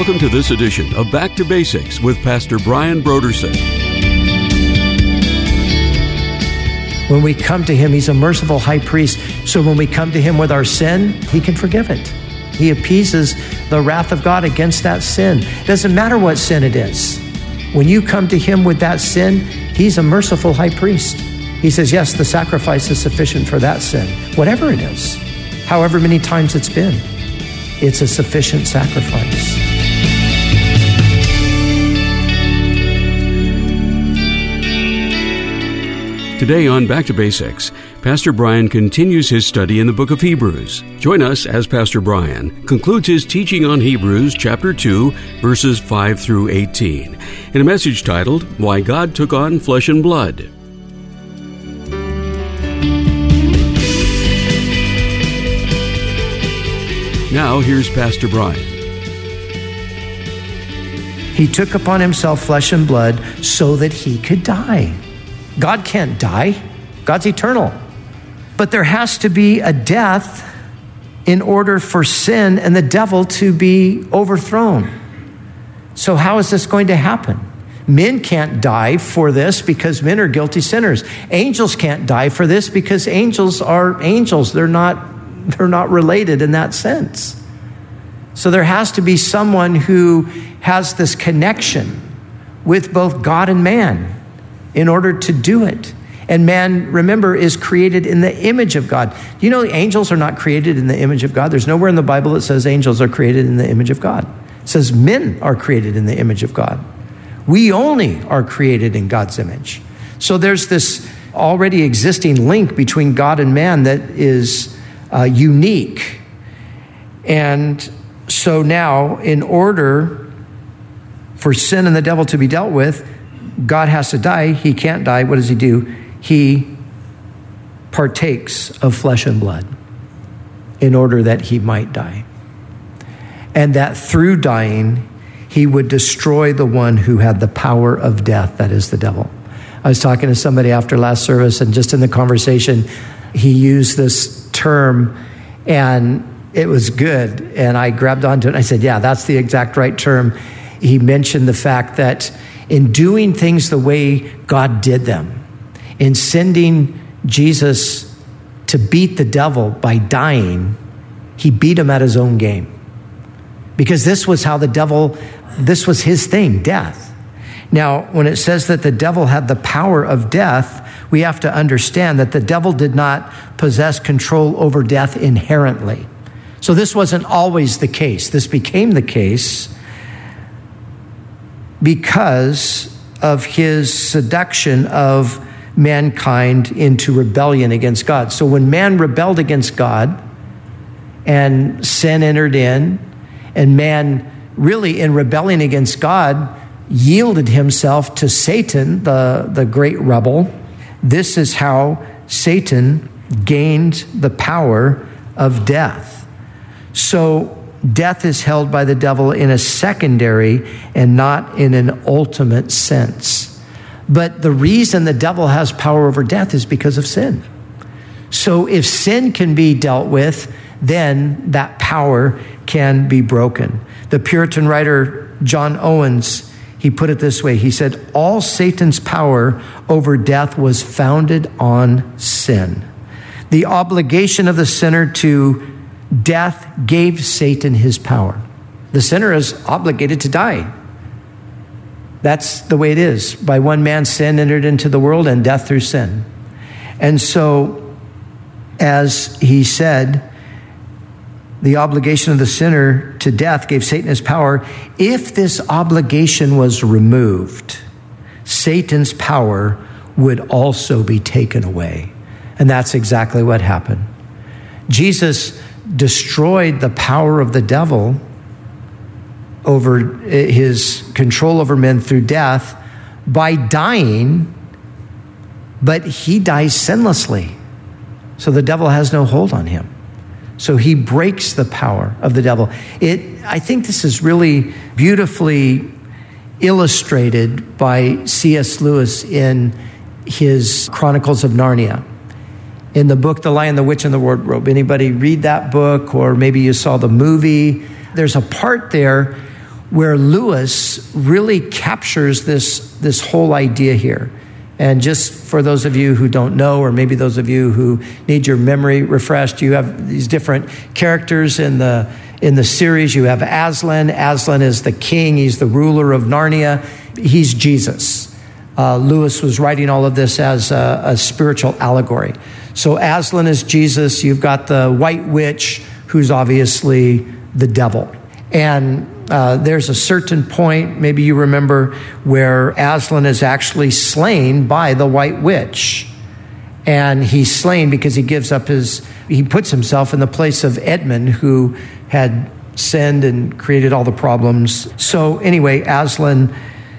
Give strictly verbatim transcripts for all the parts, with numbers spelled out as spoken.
Welcome to this edition of Back to Basics with Pastor Brian Brodersen. When we come to him, he's a merciful high priest. So when we come to him with our sin, he can forgive it. He appeases the wrath of God against that sin. It doesn't matter what sin it is. When you come to him with that sin, he's a merciful high priest. He says, yes, the sacrifice is sufficient for that sin, whatever it is, however many times it's been. It's a sufficient sacrifice. Today on Back to Basics, Pastor Brian continues his study in the book of Hebrews. Join us as Pastor Brian concludes his teaching on Hebrews chapter two, verses five through eighteen, in a message titled, Why God Took on Flesh and Blood. Now, here's Pastor Brian. He took upon himself flesh and blood so that he could die. God can't die. God's eternal. But there has to be a death in order for sin and the devil to be overthrown. So how is this going to happen? Men can't die for this because men are guilty sinners. Angels can't die for this because angels are angels. They're not, they're not related in that sense. So there has to be someone who has this connection with both God and man in order to do it. And man, remember, is created in the image of God. You know, the angels are not created in the image of God. There's nowhere in the Bible that says angels are created in the image of God. It says men are created in the image of God. We only are created in God's image. So there's this already existing link between God and man that is uh, unique. And so now, in order for sin and the devil to be dealt with, God has to die. He can't die. What does he do? He partakes of flesh and blood in order that he might die. And that through dying, he would destroy the one who had the power of death, that is the devil. I was talking to somebody after last service, and just in the conversation, he used this term, and it was good. And I grabbed onto it, and I said, yeah, that's the exact right term. He mentioned the fact that in doing things the way God did them, in sending Jesus to beat the devil by dying, he beat him at his own game. Because this was how the devil, this was his thing, death. Now, when it says that the devil had the power of death, we have to understand that the devil did not possess control over death inherently. So this wasn't always the case. This became the case because of his seduction of mankind into rebellion against God. So when man rebelled against God and sin entered in, and man really in rebelling against God yielded himself to Satan, the, the great rebel, this is how Satan gained the power of death. So death is held by the devil in a secondary and not in an ultimate sense. But the reason the devil has power over death is because of sin. So if sin can be dealt with, then that power can be broken. The Puritan writer John Owens, he put it this way. He said, all Satan's power over death was founded on sin. The obligation of the sinner to death gave Satan his power. The sinner is obligated to die. That's the way it is. By one man, sin entered into the world, and death through sin. And so, as he said, the obligation of the sinner to death gave Satan his power. If this obligation was removed, Satan's power would also be taken away. And that's exactly what happened. Jesus destroyed the power of the devil over his control over men through death by dying, but he dies sinlessly. So the devil has no hold on him. So he breaks the power of the devil. It, I think this is really beautifully illustrated by C S Lewis in his Chronicles of Narnia. In the book, The Lion, the Witch, and the Wardrobe. Anybody read that book, or maybe you saw the movie? There's a part there where Lewis really captures this, this whole idea here. And just for those of you who don't know, or maybe those of you who need your memory refreshed, you have these different characters in the in the series. You have Aslan. Aslan is the king. He's the ruler of Narnia. He's Jesus. Uh, Lewis was writing all of this as a, a spiritual allegory. So Aslan is Jesus. You've got the white witch, who's obviously the devil. And uh, there's a certain point, maybe you remember, where Aslan is actually slain by the white witch. And he's slain because he gives up his, he puts himself in the place of Edmund, who had sinned and created all the problems. So anyway, Aslan,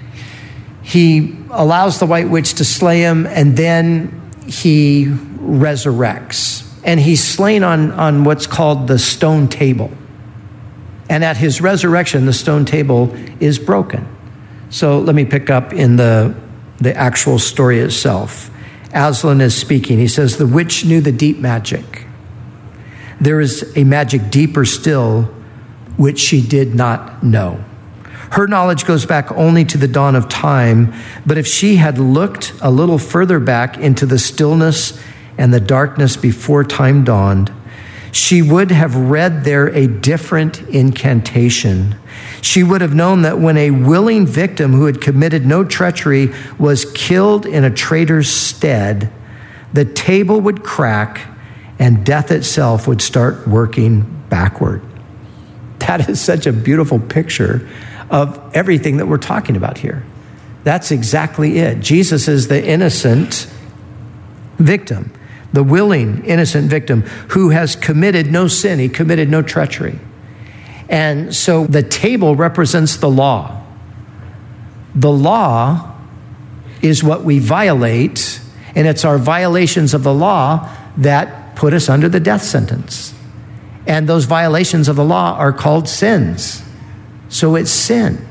he allows the white witch to slay him, and then he resurrects. And he's slain on, on what's called the stone table. And at his resurrection, the stone table is broken. So let me pick up in the, the actual story itself. Aslan is speaking. He says, "The witch knew the deep magic. There is a magic deeper still, which she did not know. Her knowledge goes back only to the dawn of time, but if she had looked a little further back into the stillness and the darkness before time dawned, she would have read there a different incantation. She would have known that when a willing victim who had committed no treachery was killed in a traitor's stead, the table would crack and death itself would start working backward." That is such a beautiful picture of everything that we're talking about here. That's exactly it. Jesus is the innocent victim, the willing, innocent victim who has committed no sin. He committed no treachery. And so the table represents the law. The law is what we violate, and it's our violations of the law that put us under the death sentence. And those violations of the law are called sins. So it's sin.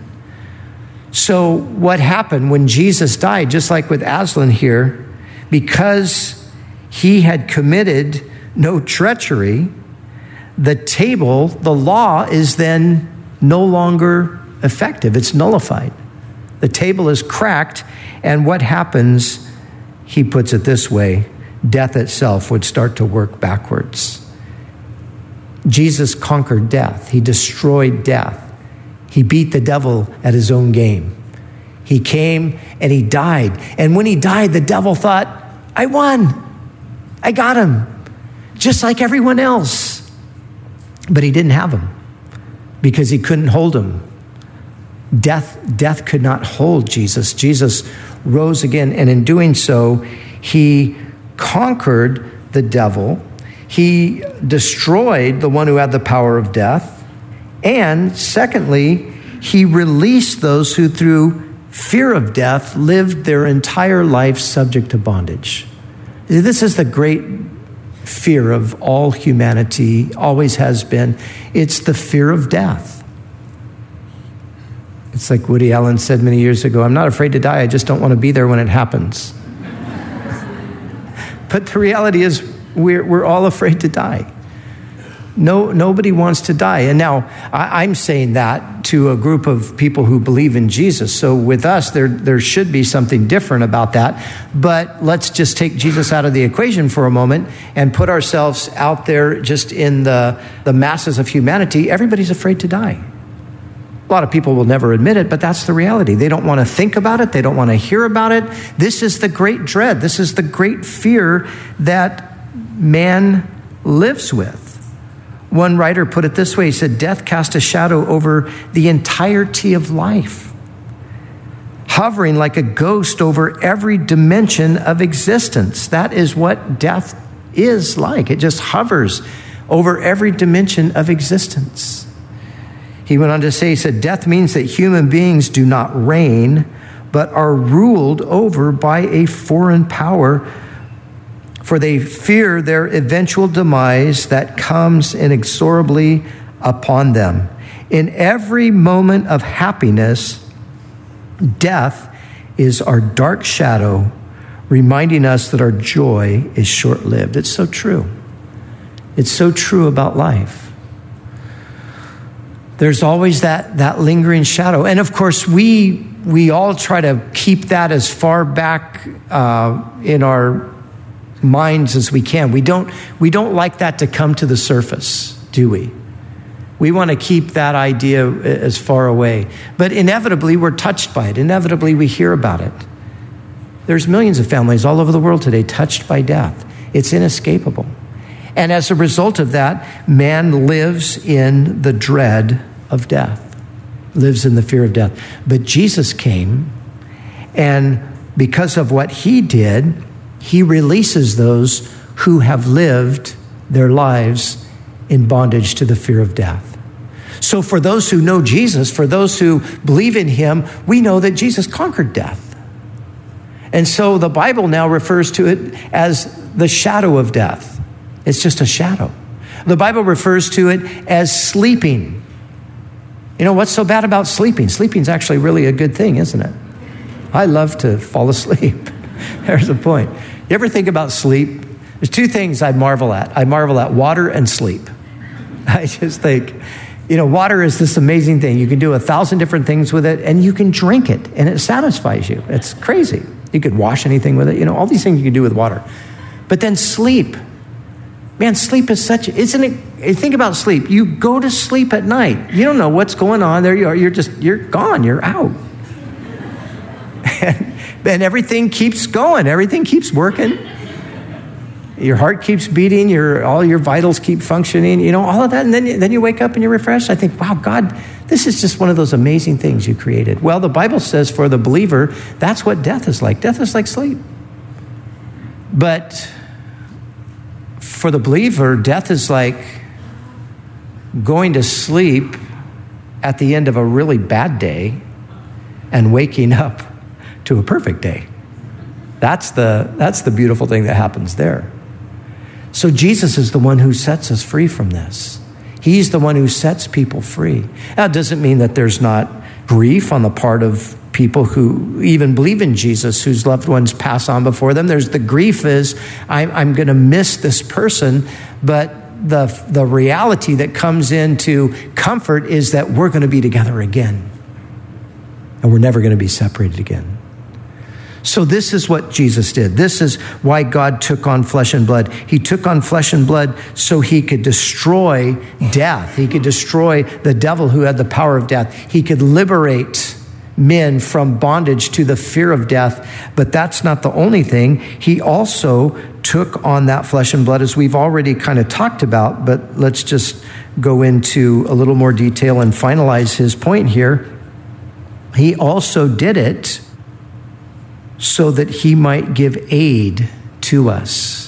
So what happened when Jesus died, just like with Aslan here, because he had committed no treachery, the table, the law is then no longer effective. It's nullified. The table is cracked, and what happens, he puts it this way, death itself would start to work backwards. Jesus conquered death. He destroyed death. He beat the devil at his own game. He came and he died. And when he died, the devil thought, I won. I got him. Just like everyone else. But he didn't have him because he couldn't hold him. Death, death could not hold Jesus. Jesus rose again. And in doing so, he conquered the devil. He destroyed the one who had the power of death. And secondly, he released those who through fear of death lived their entire life subject to bondage. This is the great fear of all humanity, always has been. It's the fear of death. It's like Woody Allen said many years ago, I'm not afraid to die, I just don't want to be there when it happens. But the reality is, we're, we're all afraid to die. No, nobody wants to die. And now I, I'm saying that to a group of people who believe in Jesus. So with us, there, there should be something different about that. But let's just take Jesus out of the equation for a moment and put ourselves out there just in the, the masses of humanity. Everybody's afraid to die. A lot of people will never admit it, but that's the reality. They don't want to think about it. They don't want to hear about it. This is the great dread. This is the great fear that man lives with. One writer put it this way. He said, death cast a shadow over the entirety of life, hovering like a ghost over every dimension of existence. That is what death is like. It just hovers over every dimension of existence. He went on to say, he said, death means that human beings do not reign, but are ruled over by a foreign power, for they fear their eventual demise that comes inexorably upon them. In every moment of happiness, death is our dark shadow, reminding us that our joy is short-lived. It's so true. It's so true about life. There's always that, that lingering shadow. And of course, we we all try to keep that as far back uh, in our minds as we can. We don't we don't like that to come to the surface, do we? We want to keep that idea as far away. But inevitably, we're touched by it. Inevitably, we hear about it. There's millions of families all over the world today touched by death. It's inescapable. And as a result of that, man lives in the dread of death, lives in the fear of death. But Jesus came, and because of what he did, he releases those who have lived their lives in bondage to the fear of death. So for those who know Jesus, for those who believe in him, we know that Jesus conquered death. And so the Bible now refers to it as the shadow of death. It's just a shadow. The Bible refers to it as sleeping. You know, what's so bad about sleeping? Sleeping is actually really a good thing, isn't it? I love to fall asleep. There's a point. You ever think about sleep? There's two things I marvel at. I marvel at water and sleep. I just think, you know, water is this amazing thing. You can do a thousand different things with it, and you can drink it, and it satisfies you. It's crazy. You could wash anything with it. You know, all these things you can do with water. But then sleep. Man, sleep is such, isn't it? Think about sleep. You go to sleep at night. You don't know what's going on. There you are. You're just, you're gone. You're out. And, and everything keeps going. Everything keeps working. Your heart keeps beating. Your, all your vitals keep functioning. You know, all of that. And then, then you wake up and you're refreshed. I think, wow, God, this is just one of those amazing things you created. Well, the Bible says for the believer, that's what death is like. Death is like sleep. But for the believer, death is like going to sleep at the end of a really bad day and waking up to a perfect day. That's the, that's the beautiful thing that happens there. So Jesus is the one who sets us free from this. He's the one who sets people free. That doesn't mean that there's not grief on the part of people who even believe in Jesus, whose loved ones pass on before them. There's the grief is, I, I'm going to miss this person, but the, the reality that comes into comfort is that we're going to be together again, and we're never going to be separated again. So this is what Jesus did. This is why God took on flesh and blood. He took on flesh and blood so he could destroy death. He could destroy the devil who had the power of death. He could liberate men from bondage to the fear of death. But that's not the only thing. He also took on that flesh and blood, as we've already kind of talked about, but let's just go into a little more detail and finalize his point here. He also did it so that he might give aid to us.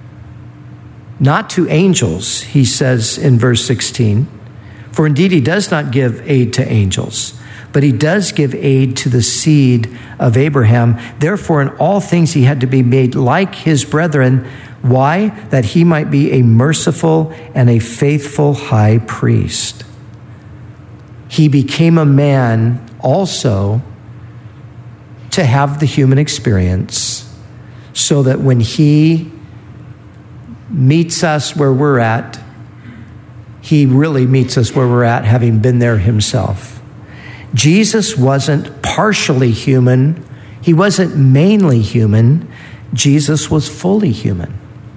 Not to angels, he says in verse sixteen. For indeed he does not give aid to angels, but he does give aid to the seed of Abraham. Therefore, in all things he had to be made like his brethren. Why? That he might be a merciful and a faithful high priest. He became a man also to have the human experience, so that when he meets us where we're at, he really meets us where we're at, having been there himself. Jesus wasn't partially human. He wasn't mainly human. Jesus was fully human.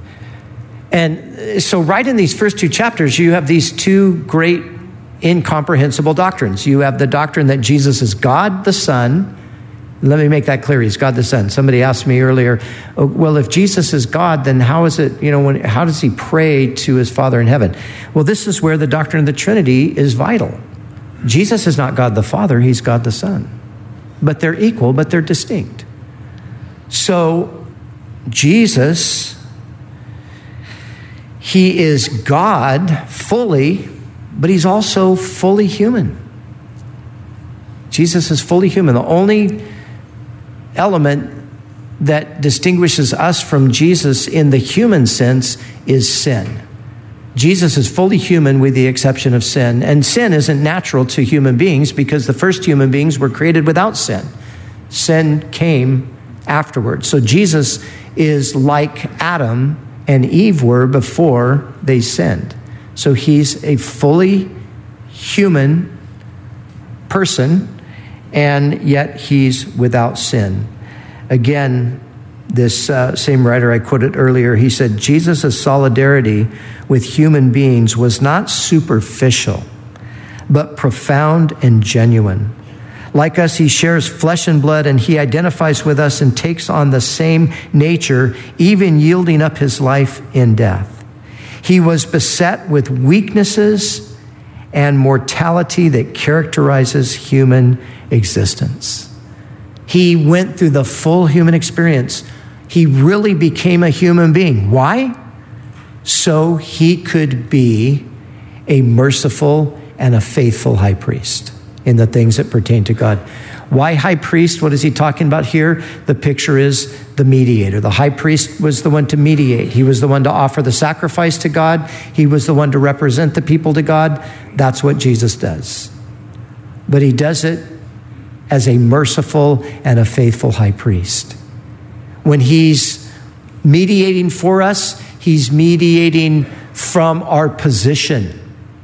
And so right in these first two chapters, you have these two great incomprehensible doctrines. You have the doctrine that Jesus is God the Son. Let me make that clear. He's God the Son. Somebody asked me earlier, oh, well, if Jesus is God, then how is it, you know, when, how does he pray to his Father in heaven? Well, this is where the doctrine of the Trinity is vital. Jesus is not God the Father. He's God the Son. But they're equal, but they're distinct. So Jesus, he is God fully, but he's also fully human. Jesus is fully human. The only element that distinguishes us from Jesus in the human sense is sin. Jesus is fully human with the exception of sin. And sin isn't natural to human beings because the first human beings were created without sin. Sin came afterwards. So Jesus is like Adam and Eve were before they sinned. So he's a fully human person, and yet he's without sin. Again, this uh, same writer I quoted earlier, he said, Jesus' solidarity with human beings was not superficial, but profound and genuine. Like us, he shares flesh and blood, and he identifies with us and takes on the same nature, even yielding up his life in death. He was beset with weaknesses and mortality that characterizes human existence. He went through the full human experience. He really became a human being. Why? So he could be a merciful and a faithful high priest in the things that pertain to God. Why high priest? What is he talking about here? The picture is the mediator. The high priest was the one to mediate. He was the one to offer the sacrifice to God. He was the one to represent the people to God. That's what Jesus does. But he does it as a merciful and a faithful high priest. When he's mediating for us, he's mediating from our position.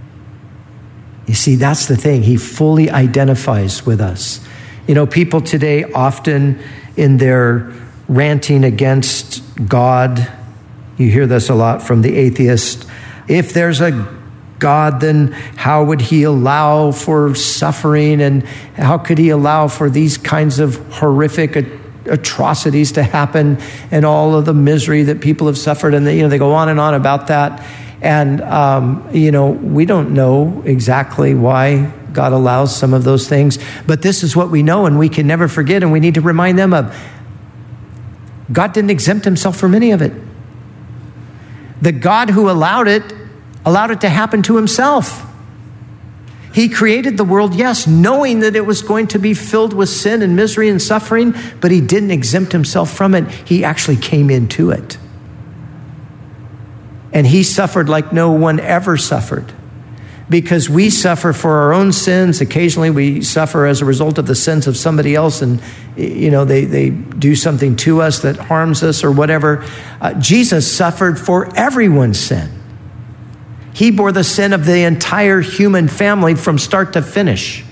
You see, that's the thing. He fully identifies with us. You know, people today often in their ranting against God, you hear this a lot from the atheist. If there's a God, then how would he allow for suffering, and how could he allow for these kinds of horrific atrocities to happen and all of the misery that people have suffered? And they, you know, they go on and on about that. And, um, you know, we don't know exactly why God allows some of those things, but this is what we know, and we can never forget, and we need to remind them of. God didn't exempt himself from any of it. The God who allowed it, allowed it to happen to himself. He created the world, yes, knowing that it was going to be filled with sin and misery and suffering, but he didn't exempt himself from it. He actually came into it. And he suffered like no one ever suffered, because we suffer for our own sins. Occasionally we suffer as a result of the sins of somebody else, and you know they, they do something to us that harms us or whatever. Uh, Jesus suffered for everyone's sin. He bore the sin of the entire human family from start to finish.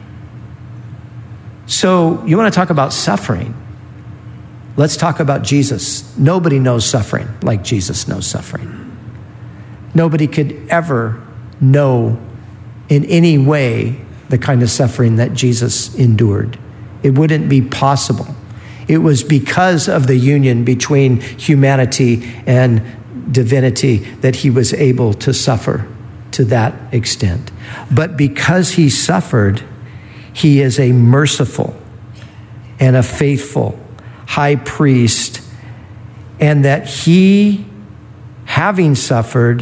So you want to talk about suffering? Let's talk about Jesus. Nobody knows suffering like Jesus knows suffering. Nobody could ever know in any way the kind of suffering that Jesus endured. It wouldn't be possible. It was because of the union between humanity and divinity that he was able to suffer to that extent. But because he suffered, he is a merciful and a faithful high priest, and that he, having suffered,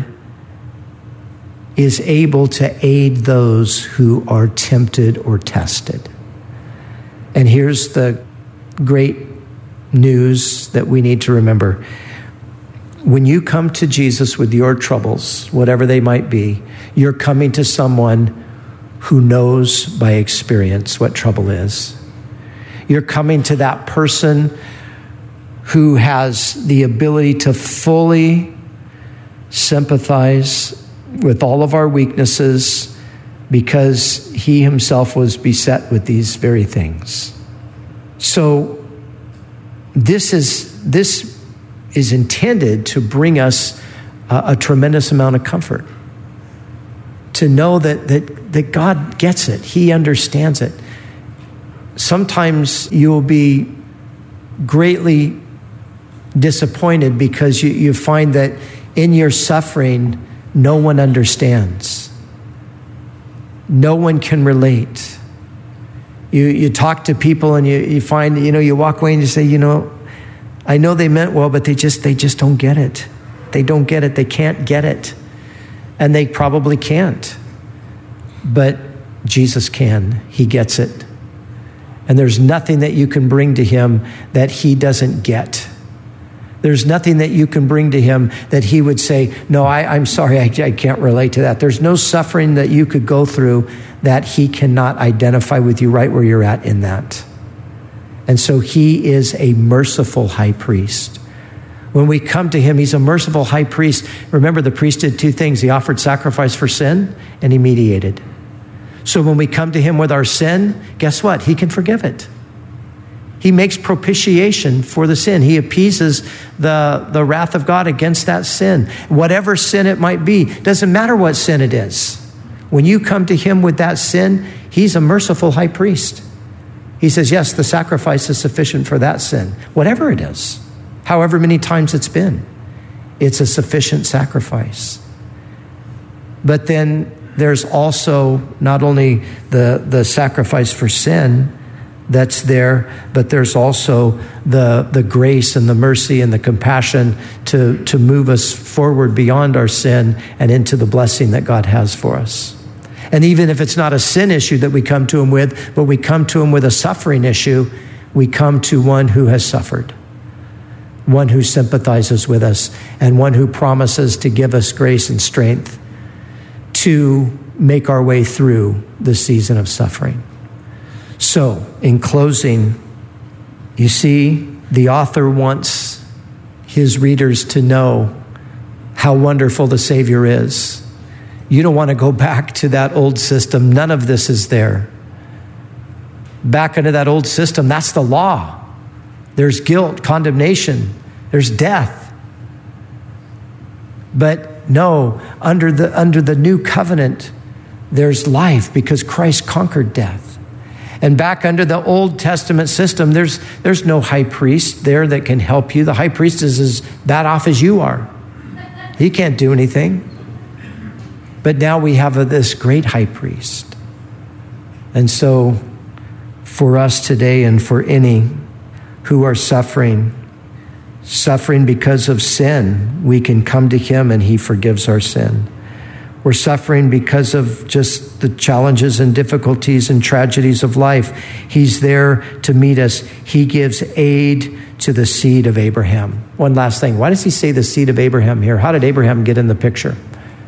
is able to aid those who are tempted or tested. And here's the great news that we need to remember. When you come to Jesus with your troubles, whatever they might be, you're coming to someone who knows by experience what trouble is. You're coming to that person who has the ability to fully sympathize with all of our weaknesses, because he himself was beset with these very things. So this is this is intended to bring us a, a tremendous amount of comfort, to know that that that God gets it. He understands it. Sometimes you will be greatly disappointed because you, you find that in your suffering, no one understands. No one can relate. You you talk to people and you, you find, you know, you walk away and you say, you know, I know they meant well, but they just they just don't get it. They don't get it. They can't get it. And they probably can't. But Jesus can. He gets it. And there's nothing that you can bring to him that he doesn't get. There's nothing that you can bring to him that he would say, no, I, I'm sorry, I, I can't relate to that. There's no suffering that you could go through that he cannot identify with you right where you're at in that. And so he is a merciful high priest. When we come to him, he's a merciful high priest. Remember, the priest did two things. He offered sacrifice for sin and he mediated. So when we come to him with our sin, guess what? He can forgive it. He makes propitiation for the sin. He appeases the, the wrath of God against that sin. Whatever sin it might be, doesn't matter what sin it is. When you come to him with that sin, he's a merciful high priest. He says, yes, the sacrifice is sufficient for that sin. Whatever it is, however many times it's been, it's a sufficient sacrifice. But then there's also not only the, the sacrifice for sin that's there, but there's also the, the grace and the mercy and the compassion to, to move us forward beyond our sin and into the blessing that God has for us. And even if it's not a sin issue that we come to him with, but we come to him with a suffering issue, we come to one who has suffered, one who sympathizes with us, and one who promises to give us grace and strength to make our way through the season of suffering. So, in closing, you see, the author wants his readers to know how wonderful the Savior is. You don't want to go back to that old system. None of this is there. Back into that old system, that's the law. There's guilt, condemnation, there's death. But no, under the under the new covenant, there's life because Christ conquered death. And back under the Old Testament system, there's there's no high priest there that can help you. The high priest is as bad off as you are. He can't do anything. But now we have a, this great high priest. And so for us today and for any who are suffering, suffering because of sin, we can come to him and he forgives our sin. We're suffering because of just the challenges and difficulties and tragedies of life. He's there to meet us. He gives aid to the seed of Abraham. One last thing. Why does he say the seed of Abraham here? How did Abraham get in the picture?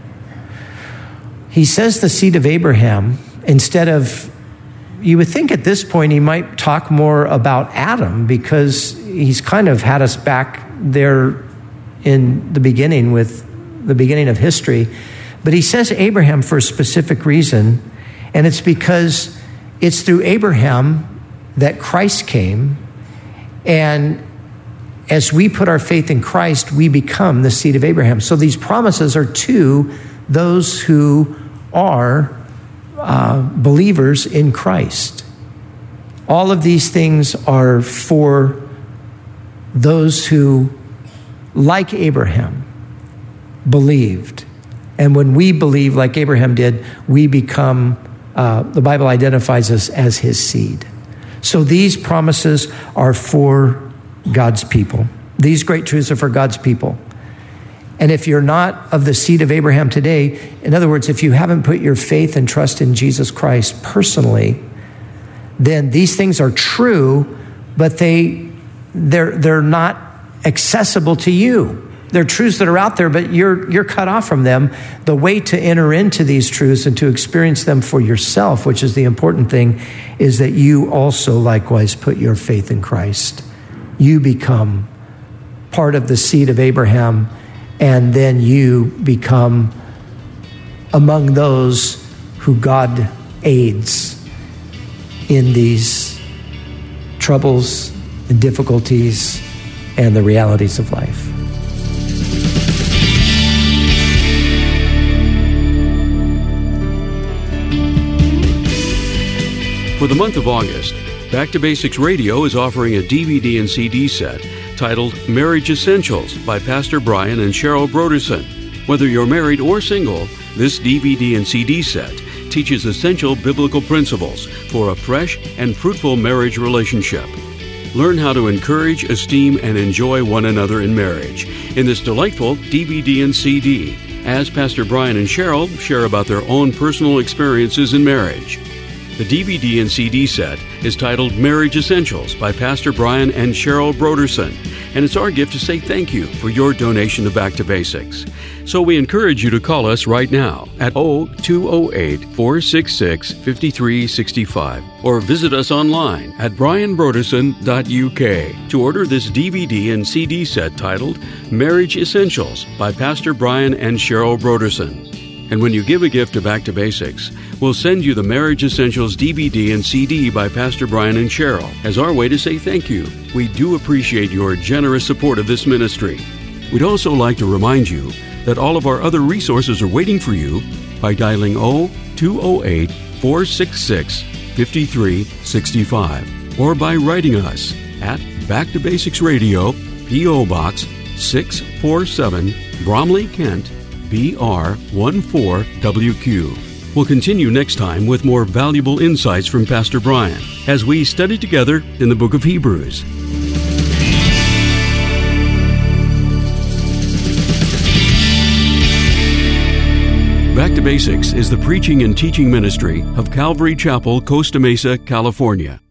He says the seed of Abraham instead of, you would think at this point he might talk more about Adam because he's kind of had us back there in the beginning with the beginning of history. But he says Abraham for a specific reason, and it's because it's through Abraham that Christ came, and as we put our faith in Christ, we become the seed of Abraham. So these promises are to those who are uh, believers in Christ. All of these things are for those who, like Abraham, believed. And when we believe like Abraham did, we become, uh, the Bible identifies us as his seed. So these promises are for God's people. These great truths are for God's people. And if you're not of the seed of Abraham today, in other words, if you haven't put your faith and trust in Jesus Christ personally, then these things are true, but they, they're, they're not accessible to you. They're truths that are out there, but you're you're cut off from them. The way to enter into these truths and to experience them for yourself, which is the important thing, is that you also likewise put your faith in Christ. You become part of the seed of Abraham, and then you become among those who God aids in these troubles and difficulties and the realities of life. For the month of August, Back to Basics Radio is offering a D V D and C D set titled Marriage Essentials by Pastor Brian and Cheryl Broderson. Whether you're married or single, this D V D and C D set teaches essential biblical principles for a fresh and fruitful marriage relationship. Learn how to encourage, esteem, and enjoy one another in marriage in this delightful D V D and C D, as Pastor Brian and Cheryl share about their own personal experiences in marriage. The D V D and C D set is titled Marriage Essentials by Pastor Brian and Cheryl Broderson, and it's our gift to say thank you for your donation to Back to Basics. So we encourage you to call us right now at oh two oh eight, four six six, five three six five or visit us online at brian broderson dot u k to order this D V D and C D set titled Marriage Essentials by Pastor Brian and Cheryl Broderson. And when you give a gift to Back to Basics, we'll send you the Marriage Essentials D V D and C D by Pastor Brian and Cheryl as our way to say thank you. We do appreciate your generous support of this ministry. We'd also like to remind you that all of our other resources are waiting for you by dialing zero two zero eight, four six six, five three six five or by writing us at Back to Basics Radio, P O Box six forty-seven, Bromley, Kent, B R one four W Q. We'll continue next time with more valuable insights from Pastor Brian as we study together in the book of Hebrews. Back to Basics is the preaching and teaching ministry of Calvary Chapel, Costa Mesa, California.